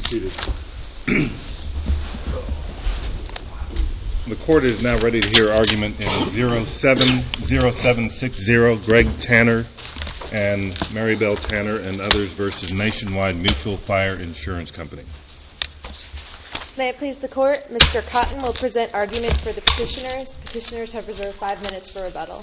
seated. The court is now ready to hear argument in 070760 Greg Tanner and Maribel Tanner and others versus Nationwide Mutual Fire Insurance Company. May it please the court, Mr. Cotton will present argument for the petitioners. Petitioners have reserved 5 minutes for rebuttal.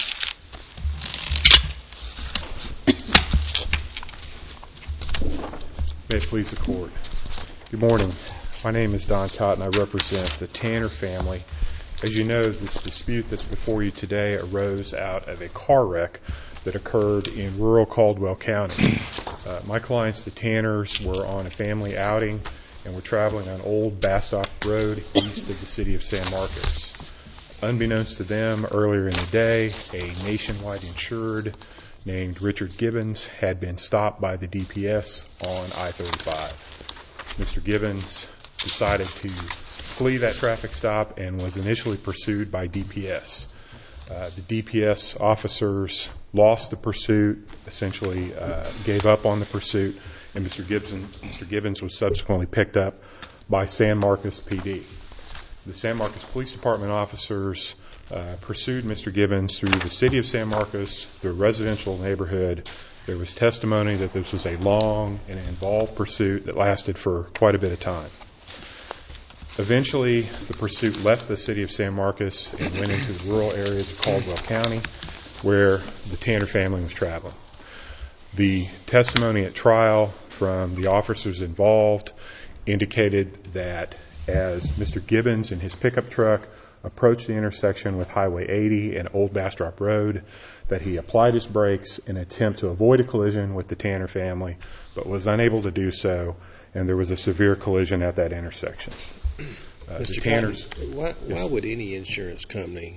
May it please the court. Good morning. My name is Don Cotton. I represent the Tanner family. As you know, this dispute that's before you today arose out of a car wreck that occurred in rural Caldwell County. My clients, the Tanners, were on a family outing and were traveling on Old Bastock Road east of the city of San Marcos. Unbeknownst to them, earlier in the day, a Nationwide insured named Richard Gibbons had been stopped by the DPS on I-35. Mr. Gibbons decided to flee that traffic stop and was initially pursued by DPS. The DPS officers lost the pursuit, essentially gave up on the pursuit, and Mr. Gibbons was subsequently picked up by San Marcos PD. The San Marcos Police Department officers pursued Mr. Gibbons through the city of San Marcos, through a residential neighborhood. There was testimony that this was a long and involved pursuit that lasted for quite a bit of time. Eventually, the pursuit left the city of San Marcos and went into the rural areas of Caldwell County, where the Tanner family was traveling. The testimony at trial from the officers involved indicated that as Mr. Gibbons and his pickup truck approached the intersection with Highway 80 and Old Bastrop Road, that he applied his brakes in an attempt to avoid a collision with the Tanner family, but was unable to do so, and there was a severe collision at that intersection. Mr. Tanners, why would any insurance company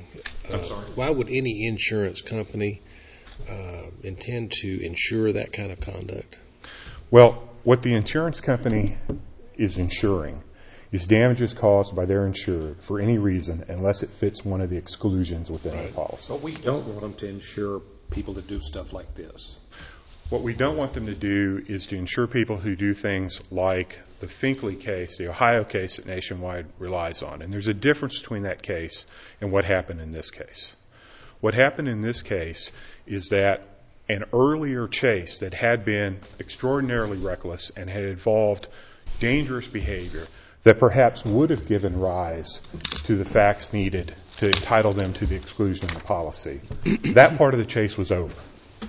intend to insure that kind of conduct? Well, what the insurance company is insuring is damages caused by their insured for any reason unless it fits one of the exclusions within the policy. But we don't want them to insure people that do stuff like this. What we don't want them to do is to insure people who do things like the Finkley case, the Ohio case that Nationwide relies on. And there's a difference between that case and what happened in this case. What happened in this case is that an earlier chase that had been extraordinarily reckless and had involved dangerous behavior that perhaps would have given rise to the facts needed to entitle them to the exclusion of the policy. That part of the chase was over.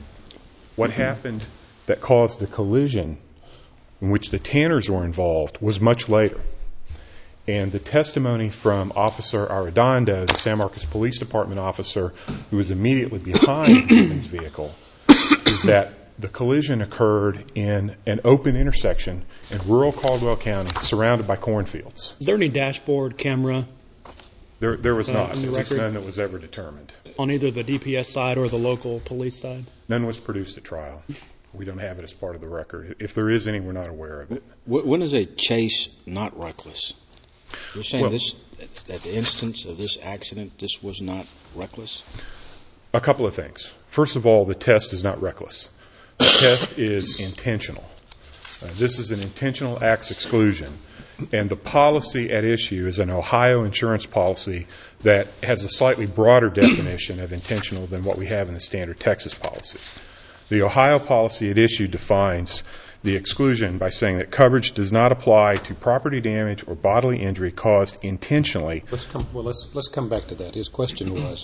What happened that caused the collision in which the Tanners were involved was much later. And the testimony from Officer Arredondo, the San Marcos Police Department officer who was immediately behind Gibbons' vehicle, is that the collision occurred in an open intersection in rural Caldwell County surrounded by cornfields. Is there any dashboard camera? There was not. On the At least record? none that was ever determined. On either the DPS side or the local police side? None was produced at trial. We don't have it as part of the record. If there is any, we're not aware of it. When is a chase not reckless? You're saying at the instance of this accident, this was not reckless? A couple of things. First of all, the test is not reckless. The test is intentional. This is an intentional acts exclusion. And the policy at issue is an Ohio insurance policy that has a slightly broader definition of intentional than what we have in the standard Texas policy. The Ohio policy at issue defines the exclusion by saying that coverage does not apply to property damage or bodily injury caused intentionally. Let's come back to that. His question was,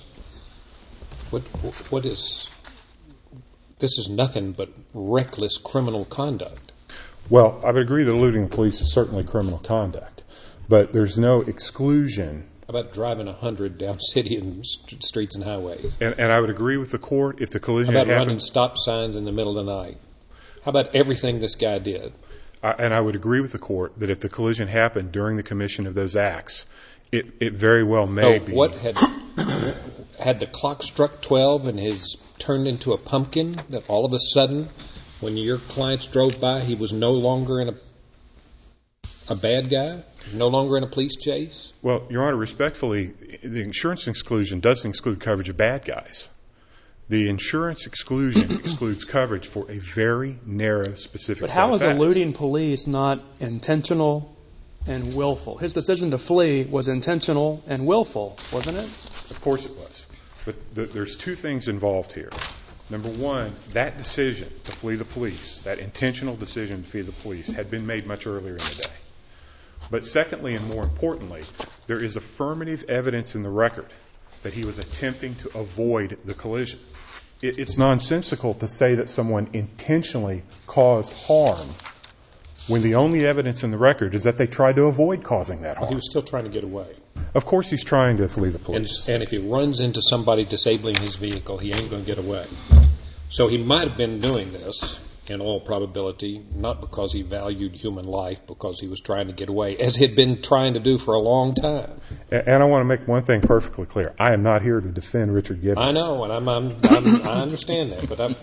what is this? Is nothing but reckless criminal conduct. Well, I would agree that eluding the police is certainly criminal conduct, but there's no exclusion. How about driving 100 down city and streets and highways? And I would agree with the court if the collision How had about happened. running stop signs in the middle of the night? How about everything this guy did? And I would agree with the court that if the collision happened during the commission of those acts, it very well may be. So what had the clock struck 12 and his turned into a pumpkin that all of a sudden, when your clients drove by, he was no longer in a bad guy? He was no longer in a police chase? Well, Your Honor, respectfully, the insurance exclusion doesn't exclude coverage of bad guys. The insurance exclusion excludes coverage for a very narrow, specific But set how of is facts. eluding police not intentional and willful? His decision to flee was intentional and willful, wasn't it? Of course it was. But there's two things involved here. Number one, that decision to flee the police, that intentional decision to flee the police, had been made much earlier in the day. But secondly, and more importantly, there is affirmative evidence in the record that he was attempting to avoid the collision. It's nonsensical to say that someone intentionally caused harm when the only evidence in the record is that they tried to avoid causing that harm. He was still trying to get away. Of course he's trying to flee the police. And if he runs into somebody disabling his vehicle, he ain't going to get away. So he might have been doing this, in all probability, not because he valued human life, because he was trying to get away, as he'd been trying to do for a long time. And I want to make one thing perfectly clear. I am not here to defend Richard Gibbons. I know, and I understand that,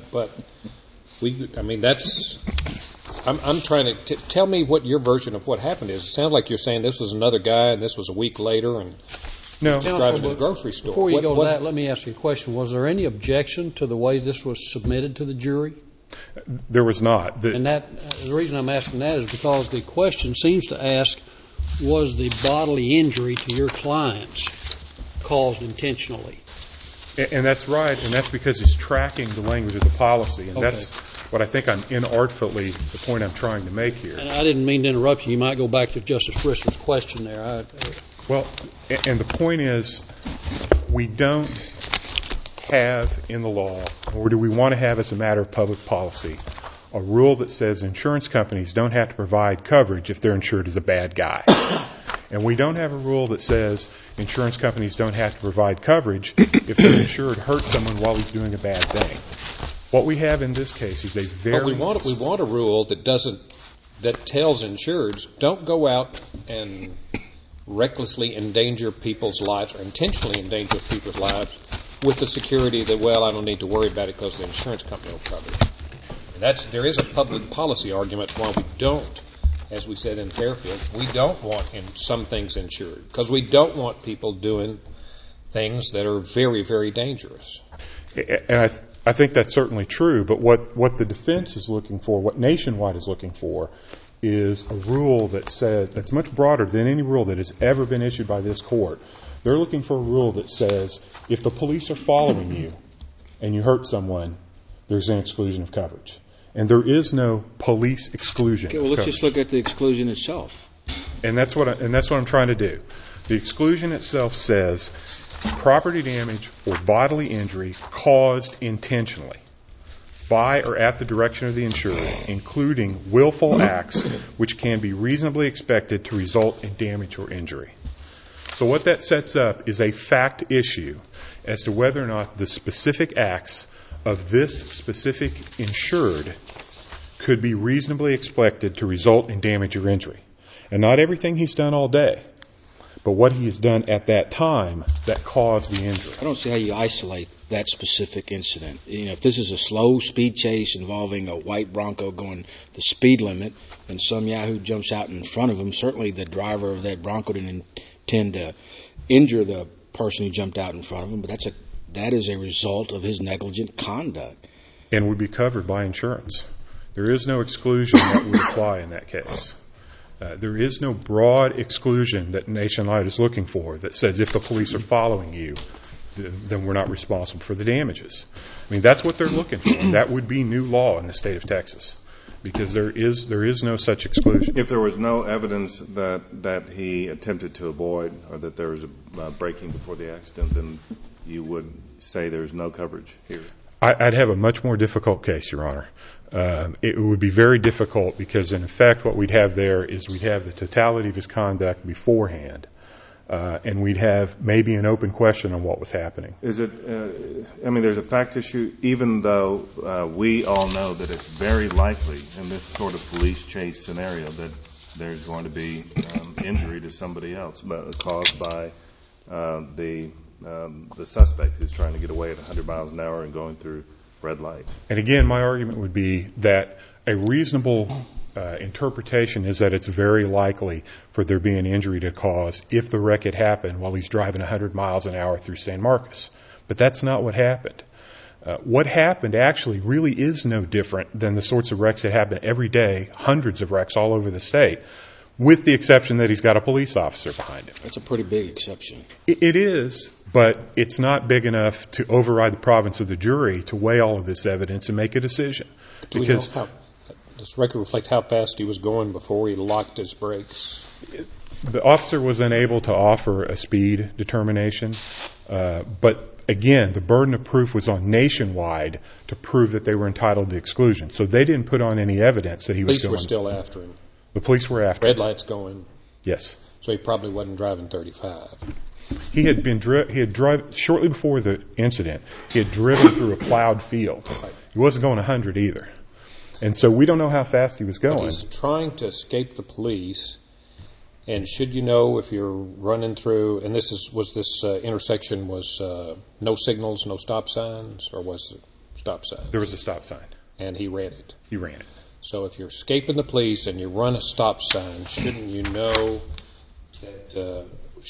I'm trying to tell me what your version of what happened is. It sounds like you're saying this was another guy, and this was a week later, and No. just driving to the grocery store. Before you go to that, let me ask you a question. Was there any objection to the way this was submitted to the jury? There was not. And the reason I'm asking that is because the question seems to ask, was the bodily injury to your clients caused intentionally? And that's right, and that's because it's tracking the language of the policy, and Okay. that's what I think I'm inartfully, the point I'm trying to make here. And I didn't mean to interrupt you. You might go back to Justice Bristol's question there. Well, and the point is, we don't have in the law, or do we want to have as a matter of public policy, a rule that says insurance companies don't have to provide coverage if they're insured as a bad guy. And we don't have a rule that says insurance companies don't have to provide coverage if their insured hurts someone while he's doing a bad thing. What we have in this case is a very... But we want a rule that tells insureds, don't go out and recklessly endanger people's lives or intentionally endanger people's lives with the security that, well, I don't need to worry about it because the insurance company will cover it. And there is a public policy argument why we don't, as we said in Fairfield, we don't want some things insured because we don't want people doing things that are very, very dangerous. And I think that's certainly true, but what the defense is looking for, what Nationwide is looking for, is a rule that's much broader than any rule that has ever been issued by this court. They're looking for a rule that says if the police are following you and you hurt someone, there's an exclusion of coverage. And there is no police exclusion. Okay, well, let's just look at the exclusion itself. And that's what I'm trying to do. The exclusion itself says property damage or bodily injury caused intentionally by or at the direction of the insured, including willful acts which can be reasonably expected to result in damage or injury. So what that sets up is a fact issue as to whether or not the specific acts of this specific insured could be reasonably expected to result in damage or injury. And not everything he's done all day, but what he has done at that time that caused the injury. I don't see how you isolate that specific incident. If this is a slow speed chase involving a white Bronco going the speed limit and some yahoo jumps out in front of him, certainly the driver of that Bronco didn't intend to injure the person who jumped out in front of him, but that is a result of his negligent conduct. And would be covered by insurance. There is no exclusion that would apply in that case. There is no broad exclusion that Nationwide is looking for that says if the police are following you, then we're not responsible for the damages. I mean, that's what they're looking for. That would be new law in the state of Texas because there is no such exclusion. If there was no evidence that he attempted to avoid or that there was a braking before the accident, then you would say there's no coverage here. I'd have a much more difficult case, Your Honor. It would be very difficult because, in effect, what we'd have there is we'd have the totality of his conduct beforehand, and we'd have maybe an open question on what was happening. Is it? There's a fact issue, even though we all know that it's very likely in this sort of police chase scenario that there's going to be injury to somebody else caused by the suspect who's trying to get away at 100 miles an hour and going through red light. And again, my argument would be that a reasonable interpretation is that it's very likely for there be an injury to cause if the wreck had happened while he's driving 100 miles an hour through San Marcos. But that's not what happened. What happened actually really is no different than the sorts of wrecks that happen every day, hundreds of wrecks all over the state, with the exception that he's got a police officer behind him. That's a pretty big exception. It is, but it's not big enough to override the province of the jury to weigh all of this evidence and make a decision. Do we know does the record reflect how fast he was going before he locked his brakes? The officer was unable to offer a speed determination, but again, the burden of proof was on Nationwide to prove that they were entitled to exclusion. So they didn't put on any evidence that he was going. Police were still after him. The police were after him. Red lights going. Yes. So he probably wasn't driving 35. He had driven shortly before the incident. He had driven through a plowed field. Right. He wasn't going 100 either, and so we don't know how fast he was going. But he's trying to escape the police. And should you know if you're running through, and this intersection was no signals, no stop signs, or was it stop sign? There was a stop sign. And he ran it. He ran it. So if you're escaping the police and you run a stop sign, shouldn't you know that,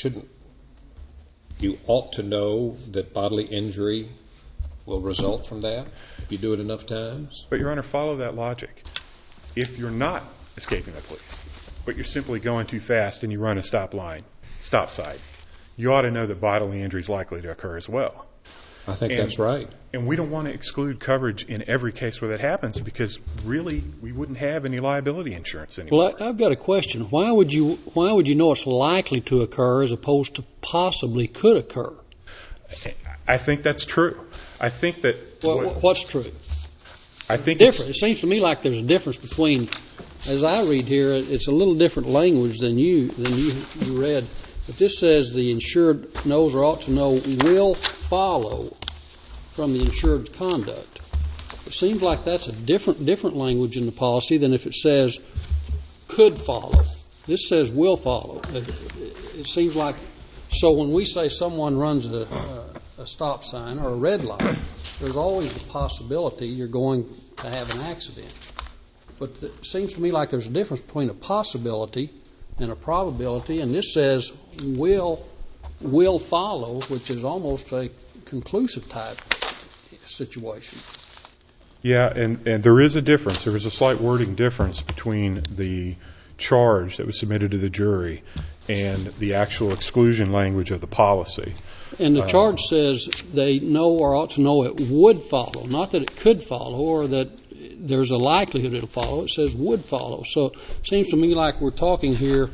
you ought to know that bodily injury will result from that if you do it enough times? But, Your Honor, follow that logic. If you're not escaping the police, but you're simply going too fast and you run a stop sign, you ought to know that bodily injury is likely to occur as well. I think that's right. And we don't want to exclude coverage in every case where that happens because really we wouldn't have any liability insurance anymore. Well, I've got a question. Why would you know it's likely to occur as opposed to possibly could occur? I think that's true. I think that what's true? I think different. It seems to me like there's a difference between, as I read here, it's a little different language than you read. But this says the insured knows or ought to know will follow from the insured's conduct. It seems like that's a different language in the policy than if it says could follow. This says will follow. It seems like, so when we say someone runs a stop sign or a red light, there's always the possibility you're going to have an accident. But it seems to me like there's a difference between a possibility and a probability, and this says will follow, which is almost a conclusive type situation. Yeah, and there is a difference. There is a slight wording difference between the charge that was submitted to the jury and the actual exclusion language of the policy. And the charge says they know or ought to know it would follow, not that it could follow or that there's a likelihood it'll follow. It says would follow. So it seems to me like we're talking here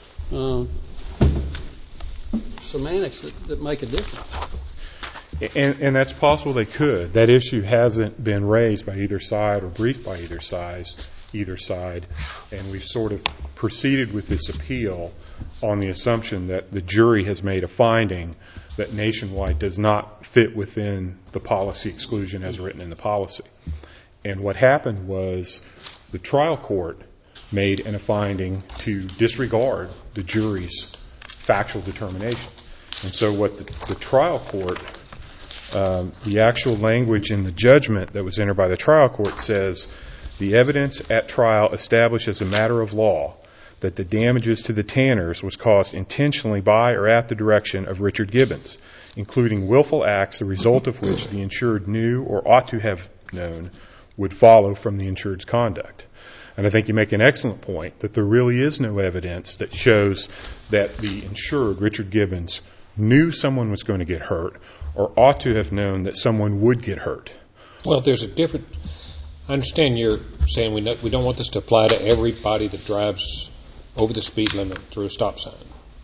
semantics that make a difference. And that's possible they could. That issue hasn't been raised by either side or briefed by either side, and we've sort of proceeded with this appeal on the assumption that the jury has made a finding that Nationwide does not fit within the policy exclusion as written in the policy. And what happened was the trial court made a finding to disregard the jury's factual determination. And so what the trial court, the actual language in the judgment that was entered by the trial court says, the evidence at trial established as a matter of law that the damages to the Tanners was caused intentionally by or at the direction of Richard Gibbons, including willful acts, the result of which the insured knew or ought to have known would follow from the insured's conduct. And I think you make an excellent point that there really is no evidence that shows that the insured, Richard Gibbons, knew someone was going to get hurt or ought to have known that someone would get hurt. Well, there's a different... I understand you're saying we don't want this to apply to everybody that drives over the speed limit through a stop sign.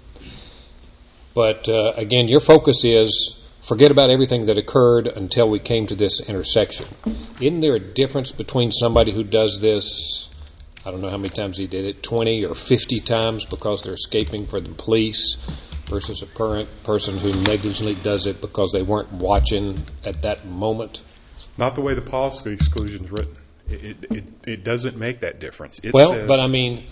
But, again, your focus is forget about everything that occurred until we came to this intersection. Isn't there a difference between somebody who does this, I don't know how many times he did it, 20 or 50 times because they're escaping from the police, versus a current person who negligently does it because they weren't watching at that moment? Not the way the policy exclusion is written. It doesn't make that difference. But I mean,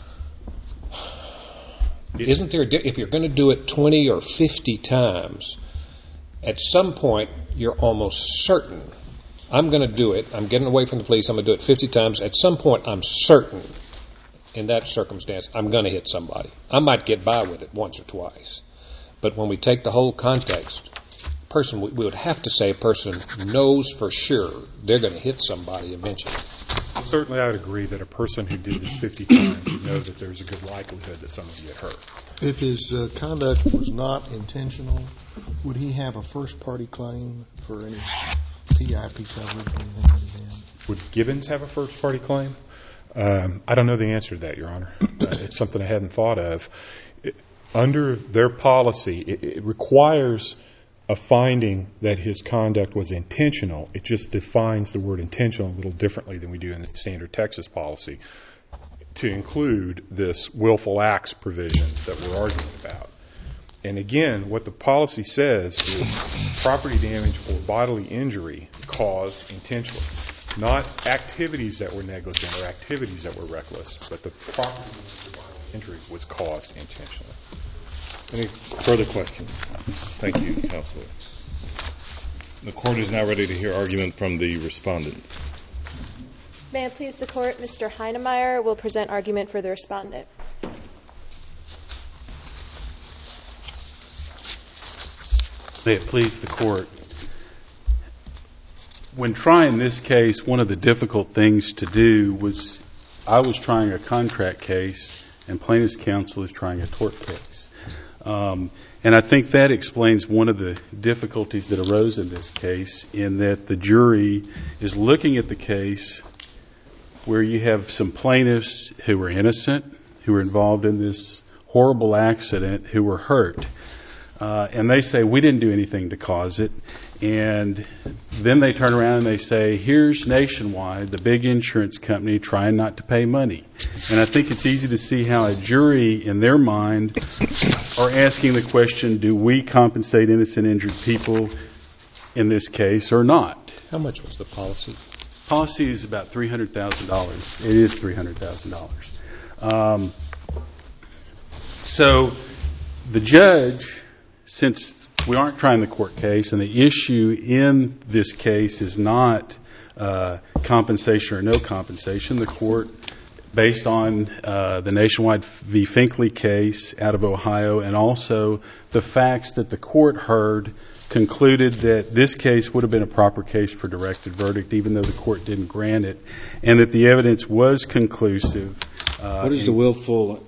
isn't there, if you're going to do it 20 or 50 times, at some point you're almost certain, I'm going to do it, I'm getting away from the police, I'm going to do it 50 times, at some point I'm certain in that circumstance I'm going to hit somebody. I might get by with it once or twice. But when we take the whole context, person, we would have to say a person knows for sure they're going to hit somebody eventually. Certainly, I would agree that a person who did this 50 times would know that there's a good likelihood that someone would get hurt. If his conduct was not intentional, would he have a first-party claim for any PIP coverage or anything that he had? Would Gibbons have a first-party claim? I don't know the answer to that, Your Honor. It's something I hadn't thought of. Under their policy, it requires a finding that his conduct was intentional. It just defines the word intentional a little differently than we do in the standard Texas policy to include this willful acts provision that we're arguing about. And again, what the policy says is property damage or bodily injury caused intentionally. Not activities that were negligent or activities that were reckless, but the property damage or bodily injury was caused intentionally. Any further questions? Thank you, Counselor. The Court is now ready to hear argument from the respondent. May it please the Court, Mr. Heinemeier will present argument for the respondent. May it please the Court. When trying this case, one of the difficult things to do was I was trying a contract case and plaintiff's counsel is trying a tort case. And I think that explains one of the difficulties that arose in this case, in that the jury is looking at the case where you have some plaintiffs who were innocent, who were involved in this horrible accident, who were hurt. And they say, we didn't do anything to cause it. And then they turn around and they say, here's Nationwide, the big insurance company, trying not to pay money. And I think it's easy to see how a jury, in their mind, are asking the question, do we compensate innocent injured people in this case or not? How much was the policy? Policy is about $300,000. It is $300,000. So the judge, since we aren't trying the court case, and the issue in this case is not compensation or no compensation, the court, based on the Nationwide v. Finkley case out of Ohio, and also the facts that the court heard, concluded that this case would have been a proper case for directed verdict, even though the court didn't grant it, and that the evidence was conclusive. What is the willful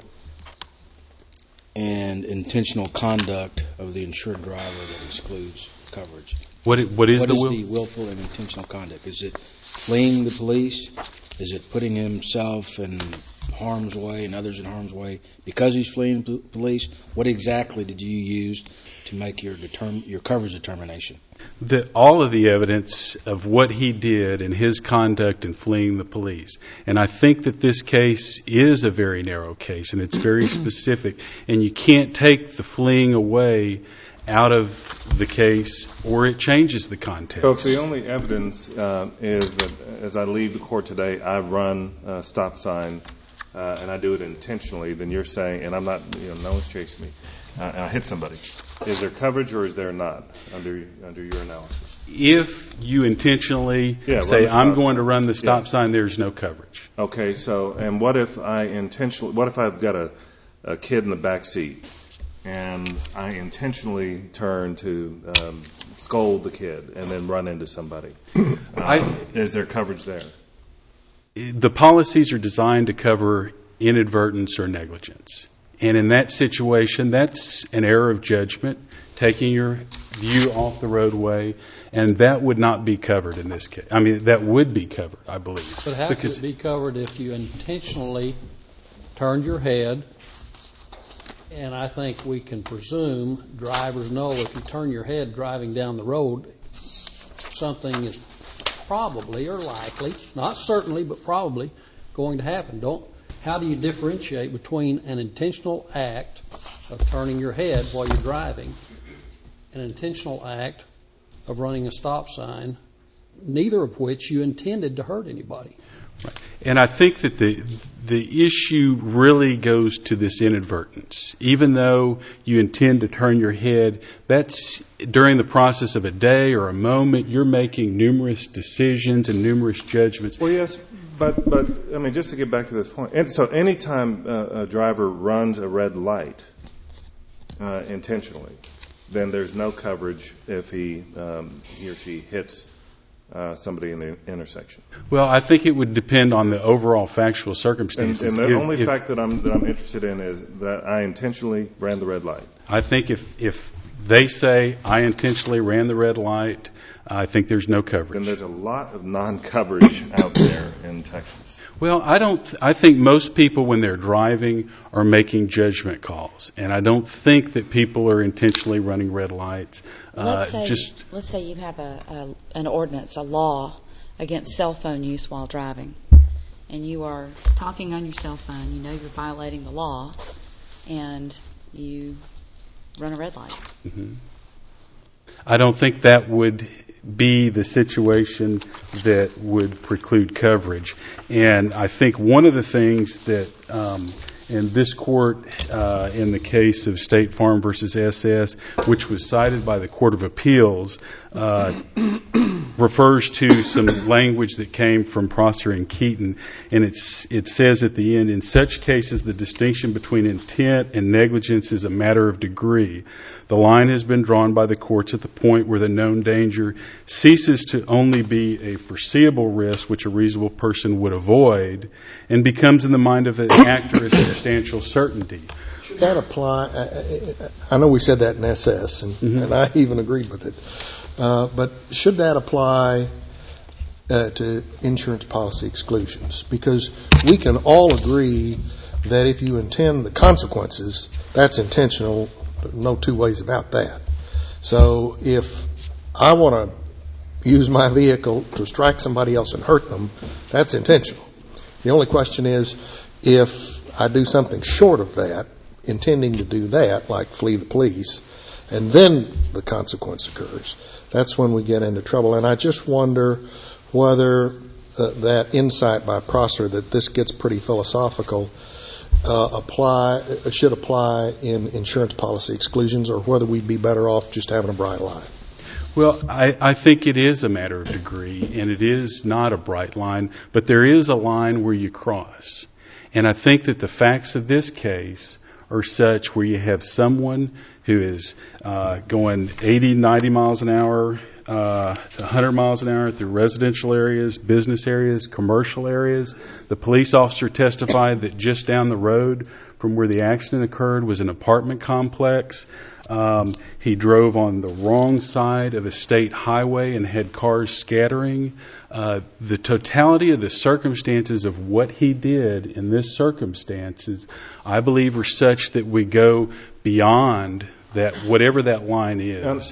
and intentional conduct of the insured driver that excludes coverage? What is the willful and intentional conduct? Is it fleeing the police? Is it putting himself in harm's way and others in harm's way because he's fleeing the police? What exactly did you use to make your coverage determination? All of the evidence of what he did and his conduct in fleeing the police. And I think that this case is a very narrow case, and it's very specific. And you can't take the fleeing away out of the case, or it changes the context. Folks, the only evidence is that as I leave the court today, I run a stop sign, and I do it intentionally. Then you're saying, and I'm not, no one's chasing me, and I hit somebody. Is there coverage or is there not under your analysis? If you intentionally say, I'm going to run the stop sign, there's no coverage. Okay, so, and what if I've got a kid in the back seat, and I intentionally turn to scold the kid and then run into somebody? Is there coverage there? The policies are designed to cover inadvertence or negligence. And in that situation, that's an error of judgment, taking your view off the roadway, and that would not be covered in this case. I mean, that would be covered, I believe. But how could it be covered if you intentionally turned your head? And I think we can presume drivers know if you turn your head driving down the road, something is probably or likely, not certainly, but probably going to happen. How do you differentiate between an intentional act of turning your head while you're driving and an intentional act of running a stop sign, neither of which you intended to hurt anybody? Right. And I think that the issue really goes to this inadvertence. Even though you intend to turn your head, that's during the process of a day or a moment, you're making numerous decisions and numerous judgments. Well, yes, but I mean, just to get back to this point, and so anytime a driver runs a red light intentionally, then there's no coverage if he or she hits somebody in the intersection. Well, I think it would depend on the overall factual And circumstances. the only fact that I'm interested in is that I intentionally ran the red light. I think if they say I intentionally ran the red light, I think there's no coverage. And there's a lot of non-coverage out there in Texas. Well, I think most people when they're driving are making judgment calls, and I don't think that people are intentionally running red lights. Let's say you have an ordinance, a law against cell phone use while driving, and you are talking on your cell phone. You know you're violating the law, and you run a red light. Mm-hmm. I don't think that would be the situation that would preclude coverage. And I think one of the things that in this court, in the case of State Farm versus SS, which was cited by the Court of Appeals, refers to some language that came from Prosser and Keaton, and it says at the end, in such cases the distinction between intent and negligence is a matter of degree. The line has been drawn by the courts at the point where the known danger ceases to only be a foreseeable risk which a reasonable person would avoid and becomes in the mind of the actor a substantial certainty. Should that apply? I know we said that in SS, and I even agreed with it. But should that apply to insurance policy exclusions? Because we can all agree that if you intend the consequences, that's intentional. No two ways about that. So if I want to use my vehicle to strike somebody else and hurt them, that's intentional. The only question is if I do something short of that, intending to do that, like flee the police, and then the consequence occurs, that's when we get into trouble. And I just wonder whether that insight by Prosser that this gets pretty philosophical should apply in insurance policy exclusions, or whether we'd be better off just having a bright line. Well, I think it is a matter of degree, and it is not a bright line, but there is a line where you cross. And I think that the facts of this case are such where you have someone who is going 80, 90 miles an hour, 100 miles an hour through residential areas, business areas, commercial areas. The police officer testified that just down the road from where the accident occurred was an apartment complex. He drove on the wrong side of a state highway and had cars scattering. The totality of the circumstances of what he did in this circumstances, I believe, are such that we go beyond that, whatever that line is.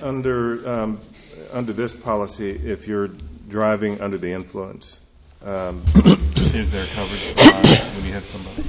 Under this policy, if you're driving under the influence, is there coverage when you hit somebody?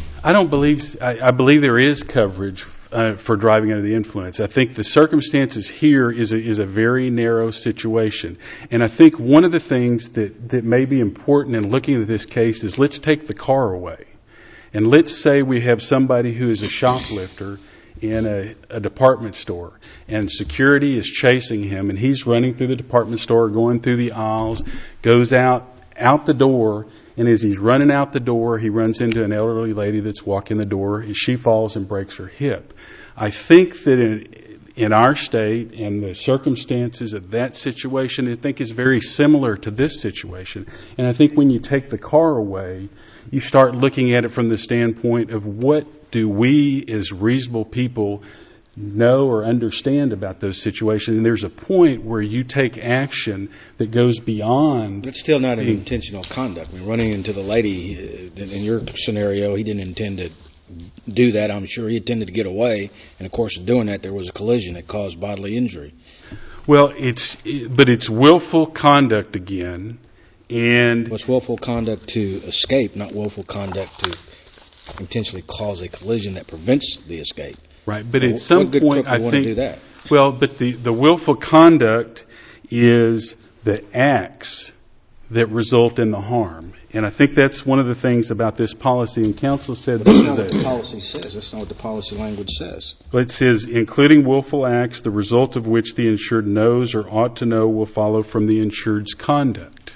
I believe there is coverage for driving under the influence. I think the circumstances here is a very narrow situation. And I think one of the things that may be important in looking at this case is let's take the car away. And let's say we have somebody who is a shoplifter in a department store, and security is chasing him, and he's running through the department store, going through the aisles, goes out the door, and as he's running out the door, he runs into an elderly lady that's walking the door, and she falls and breaks her hip. I think that in our state and the circumstances of that situation, I think is very similar to this situation. And I think when you take the car away, you start looking at it from the standpoint of what do we as reasonable people know or understand about those situations. And there's a point where you take action that goes beyond. It's still not an intentional conduct. I mean, running into the lady, in your scenario, he didn't intend to do that. I'm sure he intended to get away. And of course, in doing that, there was a collision that caused bodily injury. Well, it's willful conduct again. And it's willful conduct to escape, not willful conduct to intentionally cause a collision that prevents the escape. Right, but at some point, I think. Do that? Well, but the willful conduct is the acts that result in the harm, and I think that's one of the things about this policy. And counsel said this is what the policy says. That's not what the policy language says. It says, including willful acts, the result of which the insured knows or ought to know will follow from the insured's conduct.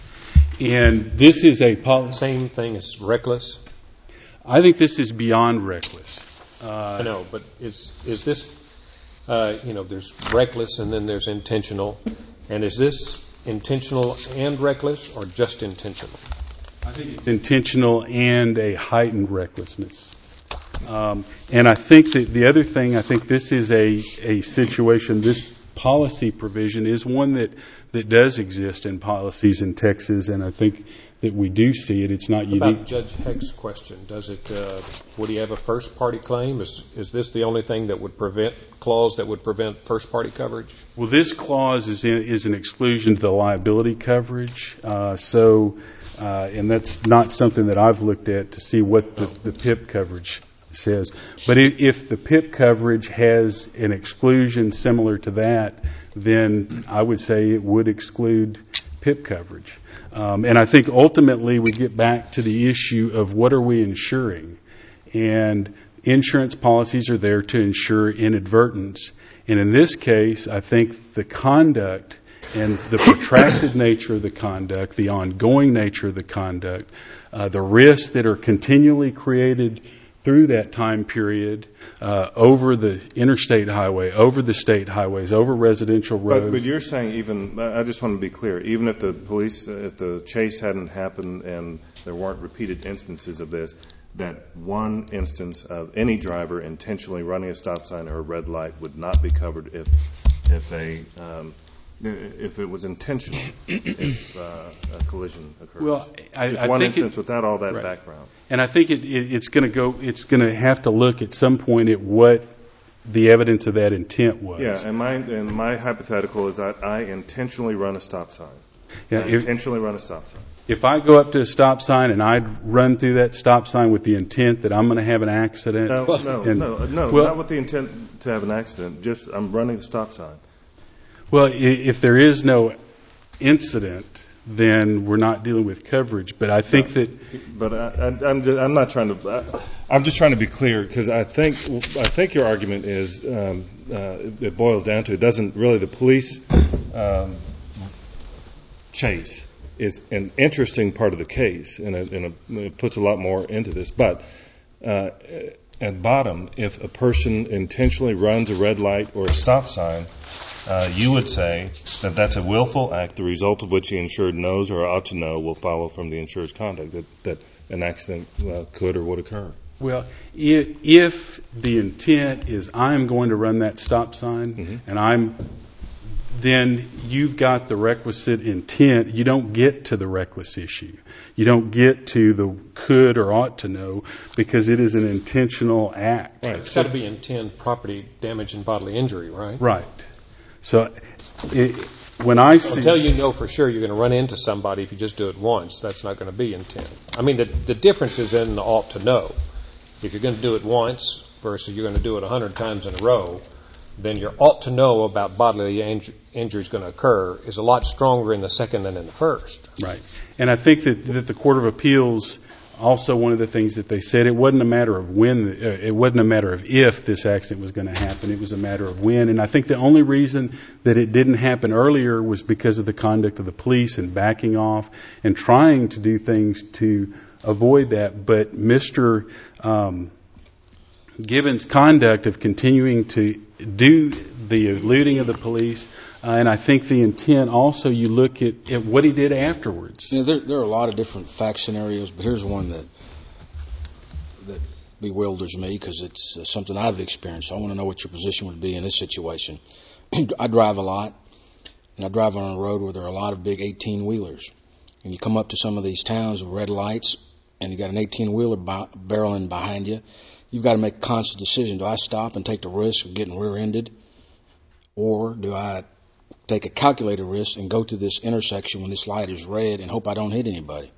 And this is a policy. Same thing as reckless. I think this is beyond reckless. I know, but is this there's reckless and then there's intentional. And is this intentional and reckless or just intentional? I think it's intentional and a heightened recklessness. And I think that the other thing, I think this is a situation, this policy provision is one that does exist in policies in Texas, and I think that we do see it. It's not unique. About Judge Heck's question, would he have a first-party claim? Is this the only thing that would clause that would prevent first-party coverage? Well, this clause is an exclusion to the liability coverage, and that's not something that I've looked at to see what the PIP coverage says. But if the PIP coverage has an exclusion similar to that, then I would say it would exclude PIP coverage. And I think ultimately we get back to the issue of what are we insuring. And insurance policies are there to insure inadvertence. And in this case, I think the conduct and the protracted nature of the conduct, the ongoing nature of the conduct, the risks that are continually created through that time period, over the interstate highway, over the state highways, over residential roads. But you're saying I just want to be clear, even if the chase hadn't happened and there weren't repeated instances of this, that one instance of any driver intentionally running a stop sign or a red light would not be covered if it was intentional, if a collision occurs. Well, just one instance without all that background. And I think it's going to have to look at some point at what the evidence of that intent was. Yeah, and my hypothetical is that I intentionally run a stop sign. Yeah, intentionally run a stop sign. If I go up to a stop sign and I run through that stop sign with the intent that I'm going to have an accident. No, not with the intent to have an accident. Just I'm running the stop sign. Well, if there is no incident, then we're not dealing with coverage. But I think that. But I'm not trying to. I'm just trying to be clear because I think your argument is it boils down to it doesn't really the police chase is an interesting part of the case and it puts a lot more into this. But at bottom, if a person intentionally runs a red light or a stop sign. You would say that that's a willful act, the result of which the insured knows or ought to know will follow from the insured's conduct, that an accident could or would occur. Well, if the intent is I'm going to run that stop sign and then you've got the requisite intent. You don't get to the reckless issue. You don't get to the could or ought to know because it is an intentional act. Right. It's got to be intent, property damage, and bodily injury, right? Right. So when I see... Until you know for sure you're going to run into somebody if you just do it once, that's not going to be intent. I mean, the difference is in the ought to know. If you're going to do it once versus you're going to do it 100 times in a row, then your ought to know about bodily injury is going to occur is a lot stronger in the second than in the first. Right. And I think that the Court of Appeals... Also, one of the things that they said, it wasn't a matter of if this accident was going to happen. It was a matter of when. And I think the only reason that it didn't happen earlier was because of the conduct of the police and backing off and trying to do things to avoid that. But Mr. Gibbons' conduct of continuing to do the eluding of the police, and I think the intent also, you look at what he did afterwards. You know, there are a lot of different fact scenarios, but here's one that bewilders me because it's something I've experienced. I want to know what your position would be in this situation. I drive a lot, and I drive on a road where there are a lot of big 18-wheelers. And you come up to some of these towns with red lights, and you got an 18-wheeler barreling behind you. You've got to make a conscious decision. Do I stop and take the risk of getting rear-ended, or do I take a calculated risk and go to this intersection when this light is red and hope I don't hit anybody?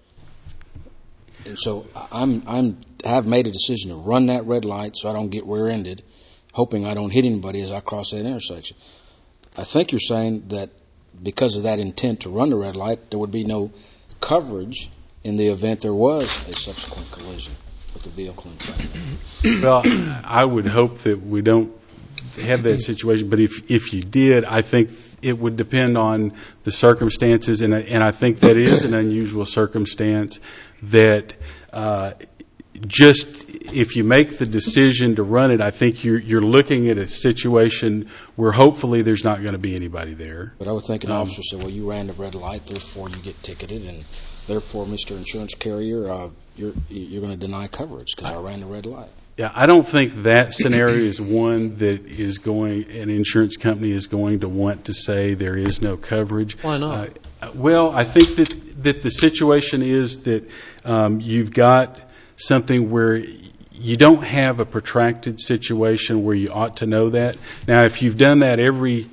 And so I have made a decision to run that red light so I don't get rear-ended, hoping I don't hit anybody as I cross that intersection. I think you're saying that because of that intent to run the red light, there would be no coverage in the event there was a subsequent collision with the vehicle in front of you. Well, I would hope that we don't have that situation, but if you did, I think it would depend on the circumstances, and I think that is an unusual circumstance that just if you make the decision to run it, I think you're looking at a situation where hopefully there's not going to be anybody there. But I would think an officer said, well, you ran the red light, therefore you get ticketed, and therefore, Mr. Insurance Carrier, you're going to deny coverage because I ran the red light. Yeah, I don't think that scenario is one that an insurance company is going to want to say there is no coverage. Why not? Well, I think that the situation is that you've got something where you don't have a protracted situation where you ought to know that. Now, if you've done that every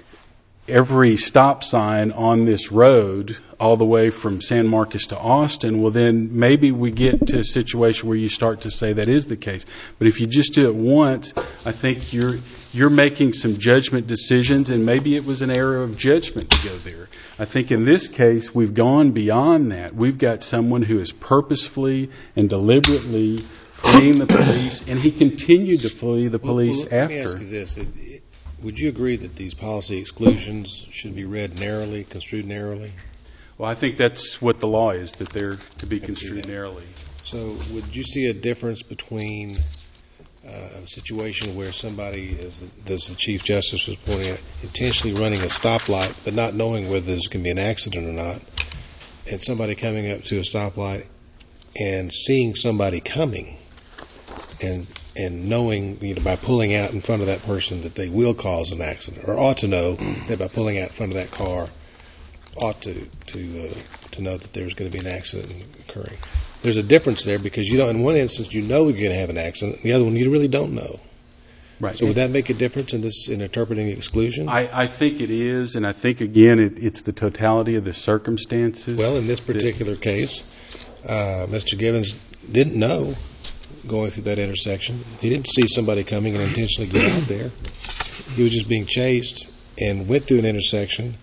stop sign on this road all the way from San Marcos to Austin, well, then maybe we get to a situation where you start to say that is the case. But if you just do it once, I think you're making some judgment decisions, and maybe it was an error of judgment to go there. I think in this case, we've gone beyond that. We've got someone who is purposefully and deliberately fleeing the police, and he continued to flee the police after. Let me ask you this. Would you agree that these policy exclusions should be read narrowly, construed narrowly? Well, I think that's what the law is, that they're to be construed narrowly. So would you see a difference between a situation where somebody, as the Chief Justice was pointing out, intentionally running a stoplight but not knowing whether there's going to be an accident or not, and somebody coming up to a stoplight and seeing somebody coming and knowing, by pulling out in front of that person that they will cause an accident, or ought to know that by pulling out in front of that car ought to know that there's going to be an accident occurring. There's a difference there because in one instance you know you're going to have an accident, the other one you really don't know. Right. So would that make a difference in interpreting exclusion? I think it is, and I think again it's the totality of the circumstances. Well, in this particular case, Mr. Gibbons didn't know going through that intersection. He didn't see somebody coming and intentionally get out there. He was just being chased and went through an intersection.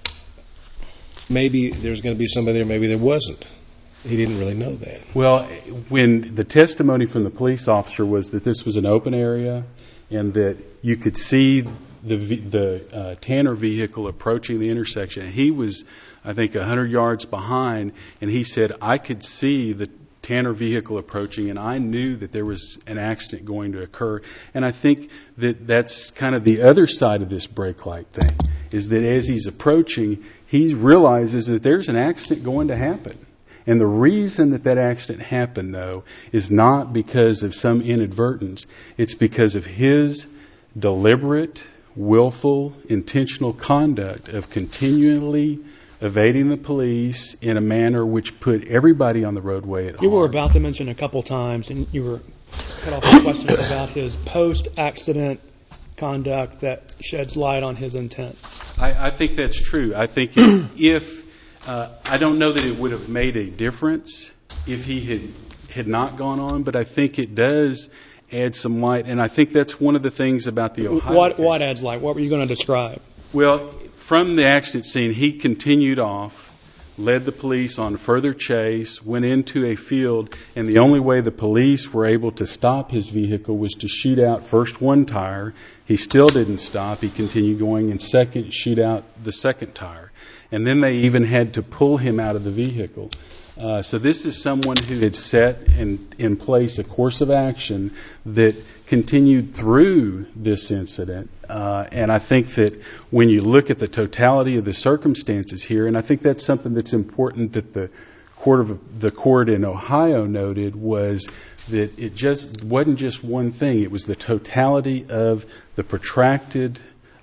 Maybe there's going to be somebody there, maybe there wasn't. He didn't really know that. Well, when the testimony from the police officer was that this was an open area and that you could see the Tanner vehicle approaching the intersection, and he was, I think, 100 yards behind, and he said, I could see the Tanner vehicle approaching, and I knew that there was an accident going to occur. And I think that that's kind of the other side of this brake light thing, is that as he's approaching, he realizes that there's an accident going to happen. And the reason that accident happened, though, is not because of some inadvertence. It's because of his deliberate, willful, intentional conduct of continually evading the police in a manner which put everybody on the roadway at harm. You were about to mention a couple times, and you were cut off the question about his post-accident conduct that sheds light on his intent. I think that's true. I think if I don't know that it would have made a difference if he had not gone on, but I think it does add some light, and I think that's one of the things about the Ohio case. What adds light? What were you going to describe? Well, from the accident scene, he continued off, led the police on further chase, went into a field, and the only way the police were able to stop his vehicle was to shoot out first one tire. He still didn't stop. He continued going, and second, shoot out the second tire. And then they even had to pull him out of the vehicle. So this is someone who had set in place a course of action that continued through this incident. And I think that when you look at the totality of the circumstances here, and I think that's something that's important that the court in Ohio noted, was that it just wasn't just one thing. It was the totality of the protracted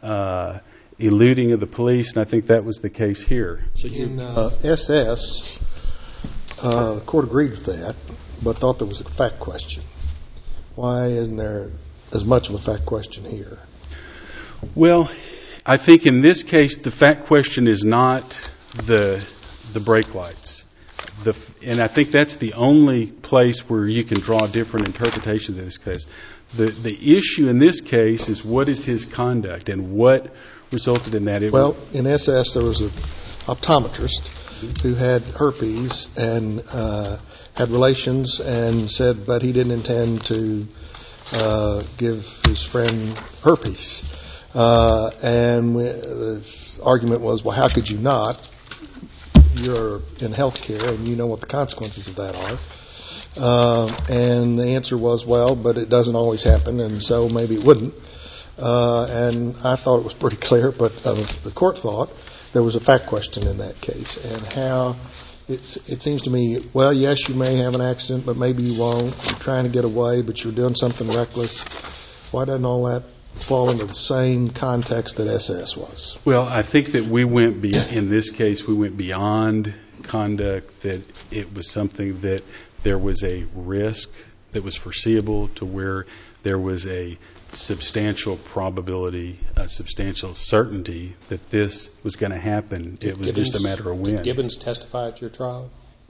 eluding of the police, and I think that was the case here. So in SS, the court agreed with that, but thought there was a fact question. Why isn't there as much of a fact question here? Well, I think in this case the fact question is not the brake lights. And I think that's the only place where you can draw different interpretations of this case. The issue in this case is what is his conduct and what resulted in that. In SS there was an optometrist who had herpes and had relations and said, but he didn't intend to give his friend herpes. And the argument was, well, how could you not? You're in healthcare and you know what the consequences of that are. And the answer was, well, but it doesn't always happen, and so maybe it wouldn't. And I thought it was pretty clear, but the court thought there was a fact question in that case, and how it seems to me, well, yes, you may have an accident, but maybe you won't. You're trying to get away, but you're doing something reckless. Why doesn't all that fall into the same context that SS was? Well, I think that in this case, we went beyond conduct, that it was something that there was a risk that was foreseeable, to where there was a substantial probability, a substantial certainty that this was going to happen. It was just a matter of when. Did Gibbons testify at your trial?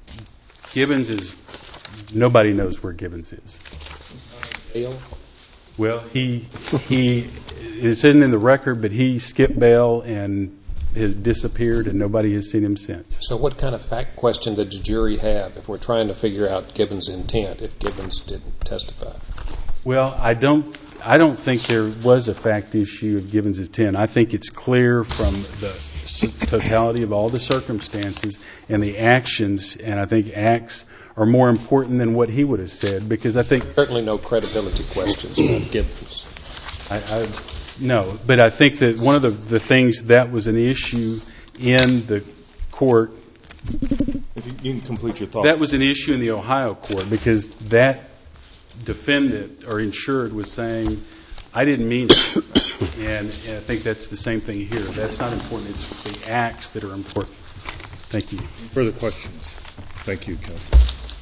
Nobody knows where Gibbons is. Bail? Well, he is in the record, but he skipped bail and has disappeared, and nobody has seen him since. So what kind of fact question did the jury have if we're trying to figure out Gibbons' intent if Gibbons didn't testify? Well, I don't think there was a fact issue of Gibbons' intent. I think it's clear from the totality of all the circumstances and the actions, and I think acts are more important than what he would have said, because I think... Certainly no credibility questions about Gibbons. No, but I think that one of the things that was an issue in the court... If you can complete your thought. That was an issue in the Ohio court, because that defendant or insured was saying, I didn't mean it. And I think that's the same thing here. That's not important. It's the acts that are important. Thank you. Further questions? Thank you, Counsel.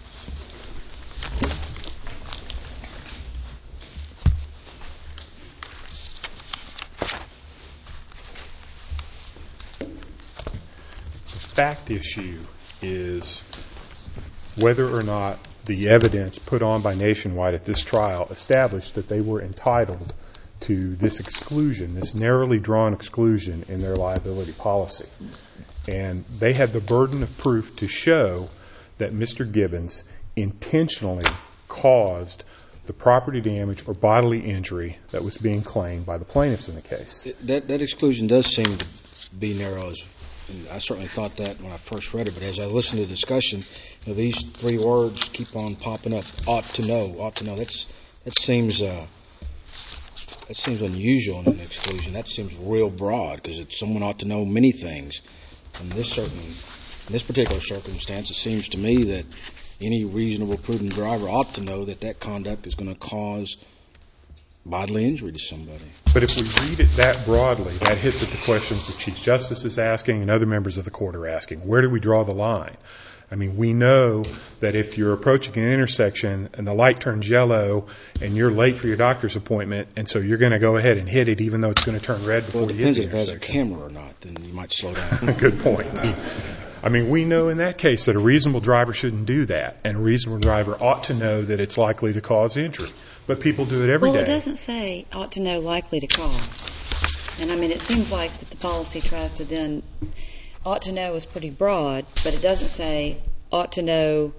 The fact issue is whether or not the evidence put on by Nationwide at this trial established that they were entitled to this exclusion, this narrowly drawn exclusion in their liability policy. And they had the burden of proof to show that Mr. Gibbons intentionally caused the property damage or bodily injury that was being claimed by the plaintiffs in the case. That exclusion does seem to be narrow. I certainly thought that when I first read it, but as I listened to the discussion, these three words keep on popping up. Ought to know. That seems unusual in an exclusion. That seems real broad, because someone ought to know many things. In this particular circumstance, it seems to me that any reasonable, prudent driver ought to know that conduct is going to cause bodily injury to somebody. But if we read it that broadly, that hits at the questions the Chief Justice is asking and other members of the court are asking. Where do we draw the line? I mean, we know that if you're approaching an intersection and the light turns yellow and you're late for your doctor's appointment, and so you're going to go ahead and hit it even though it's going to turn red before you hit the intersection. Well, it depends if it has a camera or not, then you might slow down. Good point. I mean, we know in that case that a reasonable driver shouldn't do that, and a reasonable driver ought to know that it's likely to cause injury. But people do it every day. Well, it doesn't say ought to know likely to cause. And, I mean, it seems like that the policy tries to then, ought to know is pretty broad, but it doesn't say ought to know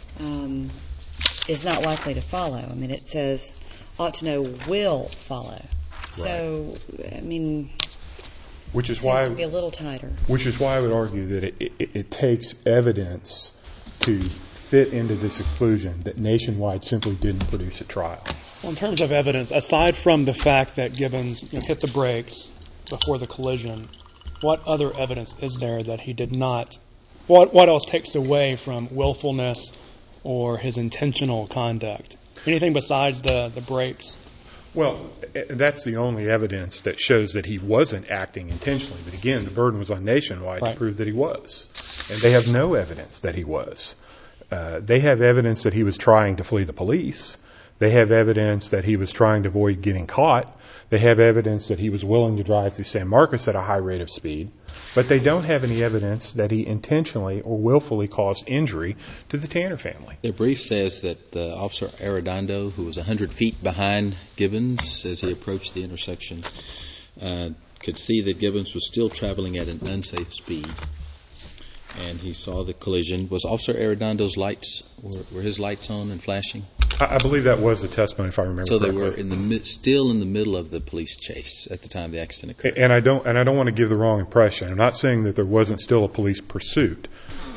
is not likely to follow. I mean, it says ought to know will follow. Right. So, I mean, which is it seems to be a little tighter. Which is why I would argue that it takes evidence to fit into this exclusion that Nationwide simply didn't produce at trial. Well, in terms of evidence, aside from the fact that Gibbons hit the brakes before the collision, what other evidence is there that he did not? What else takes away from willfulness or his intentional conduct? Anything besides the brakes? Well, that's the only evidence that shows that he wasn't acting intentionally. But again, the burden was on Nationwide to prove that he was. And they have no evidence that he was. They have evidence that he was trying to flee the police. They have evidence that he was trying to avoid getting caught. They have evidence that he was willing to drive through San Marcos at a high rate of speed. But they don't have any evidence that he intentionally or willfully caused injury to the Tanner family. Their brief says that Officer Arredondo, who was 100 feet behind Gibbons as he approached the intersection, could see that Gibbons was still traveling at an unsafe speed. And he saw the collision. Was Officer Arredondo's lights, were his lights on and flashing? I believe that was the testimony, if I remember correctly. So they were still in the middle of the police chase at the time the accident occurred. And I don't want to give the wrong impression. I'm not saying that there wasn't still a police pursuit.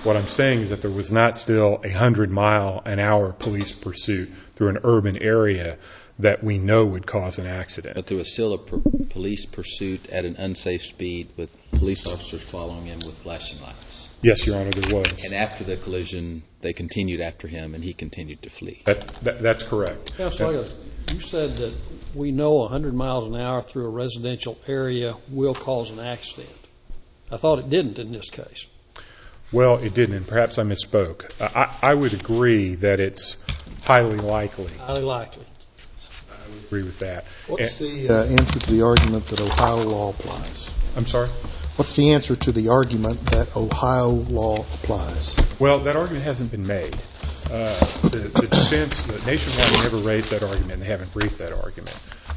What I'm saying is that there was not still a 100-mile-an-hour police pursuit through an urban area that we know would cause an accident. But there was still a police pursuit at an unsafe speed with police officers following him with flashing lights. Yes, Your Honor, there was. And after the collision, they continued after him, and he continued to flee. That's correct. Counsel, you said that we know 100 miles an hour through a residential area will cause an accident. I thought it didn't in this case. Well, it didn't, and perhaps I misspoke. I would agree that it's highly likely. Highly likely. I would agree with that. What's the answer to the argument that Ohio law applies? I'm sorry? What's the answer to the argument that Ohio law applies? Well, that argument hasn't been made. The defense, Nationwide never raised that argument, and they haven't briefed that argument.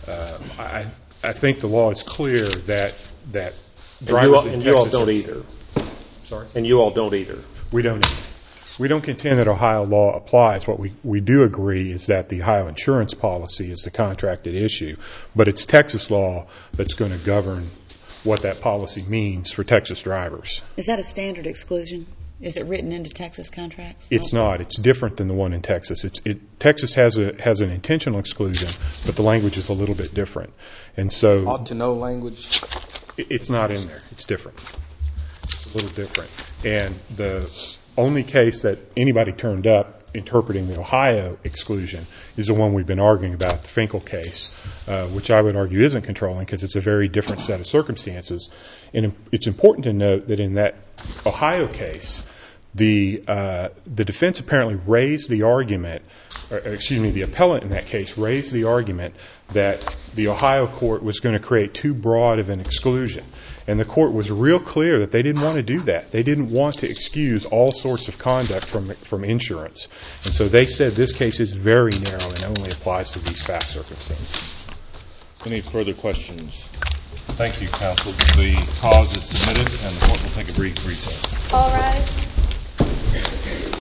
I think the law is clear that drivers in Texas... And you all don't either. Sorry? And you all don't either. We don't either. We don't contend that Ohio law applies. What we do agree is that the Ohio insurance policy is the contracted issue, but it's Texas law that's going to govern what that policy means for Texas drivers. Is that a standard exclusion? Is it written into Texas contracts? It's not. It's different than the one in Texas. Texas has an intentional exclusion, but the language is a little bit different. And so ought to know language? It's not in there. It's different. It's a little different. And the only case that anybody turned up interpreting the Ohio exclusion is the one we've been arguing about, the Finkel case, which I would argue isn't controlling because it's a very different set of circumstances. And it's important to note that in that Ohio case, the defense apparently raised the argument, the appellant in that case raised the argument that the Ohio court was going to create too broad of an exclusion. And the court was real clear that they didn't want to do that. They didn't want to excuse all sorts of conduct from insurance. And so they said this case is very narrow and only applies to these fact circumstances. Any further questions? Thank you, counsel. The cause is submitted, and the court will take a brief recess. All rise.